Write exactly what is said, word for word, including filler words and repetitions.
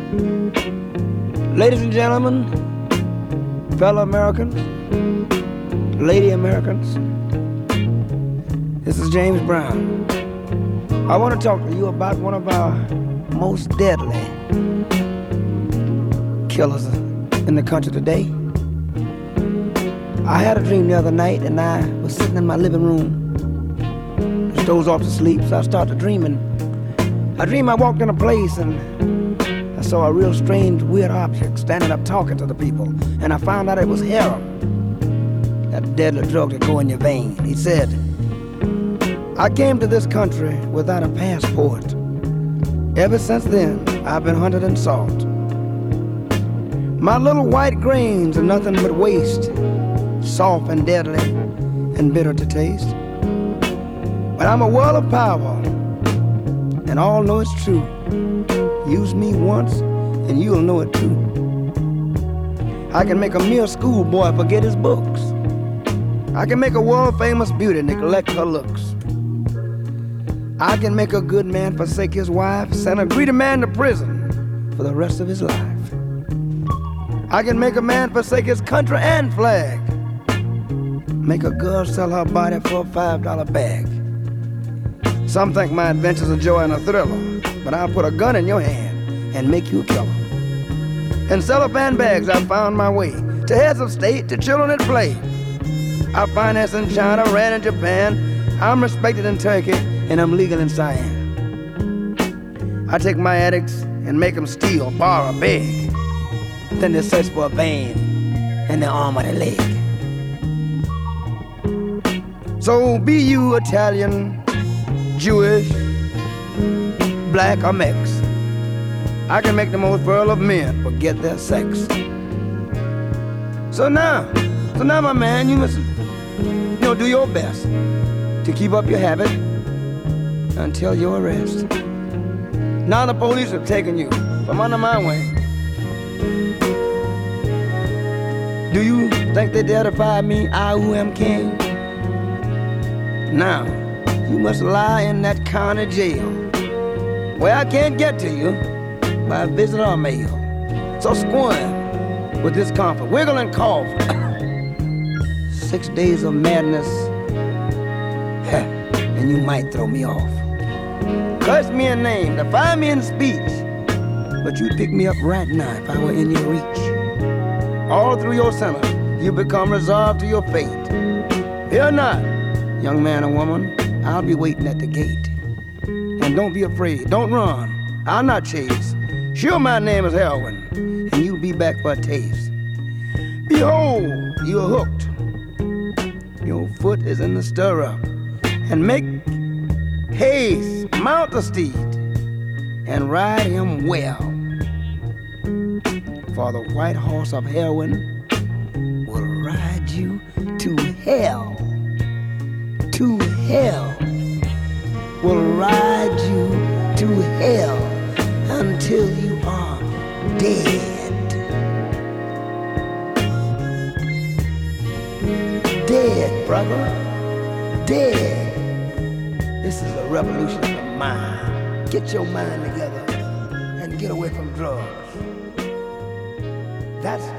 Ladies and gentlemen, fellow Americans, lady Americans, this is James Brown. I want to talk to you about one of our most deadly killers in the country today. I had a dream the other night, and I was sitting in my living room, just dozed off to sleep, so I started dreaming. I dreamed I walked in a place, and I saw a real strange, weird object standing up talking to the people, and I found out it was heroin, that deadly drug that go in your vein. He said, I came to this country without a passport. Ever since then, I've been hunted and sought. My little white grains are nothing but waste, soft and deadly and bitter to taste. But I'm a world of power, and all know it's true. Use me once, and you'll know it too. I can make a mere schoolboy forget his books. I can make a world-famous beauty neglect her looks. I can make a good man forsake his wife, send a greedy man to prison for the rest of his life. I can make a man forsake his country and flag, make a girl sell her body for a five dollar bag. Some think my adventure's a joy and a thriller, but I'll put a gun in your hand and make you a killer. In cellophane bags I found my way to heads of state, to children at play. I finance in China, ran in Japan, I'm respected in Turkey, and I'm legal in Siam. I take my addicts and make them steal, borrow, beg. Then they search for a vein in the arm or the leg. So be you Italian, Jewish, black or mix, I can make the most virile of men forget their sex. So now, so now my man, you must, you know, do your best to keep up your habit until your arrest. Now the police have taken you from under my wing. Do you think they dare defy me, I who am king? Now, you must lie in that county jail, where I can't get to you by visit or mail. So squirm with discomfort, wiggle and cough. Six days of madness, and you might throw me off. Curse me in name, defy me in speech, but you'd pick me up right now if I were in your reach. All through your sentence, you become resolved to your fate. Fear not, young man or woman, I'll be waiting at the gate. And don't be afraid, don't run, I'll not chase. Sure, my name is heroin, and you'll be back for a taste. Behold, you're hooked. Your foot is in the stirrup, and make haste, mount the steed, and ride him well. For the white horse of heroin will ride you to hell. To hell. Will ride you to hell until you are dead. Dead, brother. Dead. This is a revolution of the mind. Get your mind together and get away from drugs. That's